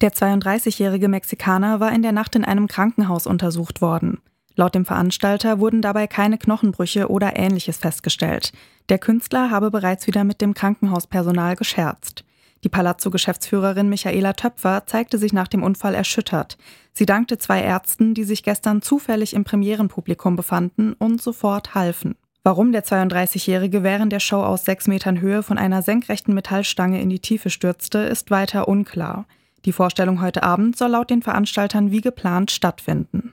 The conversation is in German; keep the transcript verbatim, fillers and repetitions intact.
Der zweiunddreißigjährige Mexikaner war in der Nacht in einem Krankenhaus untersucht worden. Laut dem Veranstalter wurden dabei keine Knochenbrüche oder Ähnliches festgestellt. Der Künstler habe bereits wieder mit dem Krankenhauspersonal gescherzt. Die Palazzo-Geschäftsführerin Michaela Töpfer zeigte sich nach dem Unfall erschüttert. Sie dankte zwei Ärzten, die sich gestern zufällig im Premierenpublikum befanden und sofort halfen. Warum der zweiunddreißigjährige während der Show aus sechs Metern Höhe von einer senkrechten Metallstange in die Tiefe stürzte, ist weiter unklar. Die Vorstellung heute Abend soll laut den Veranstaltern wie geplant stattfinden.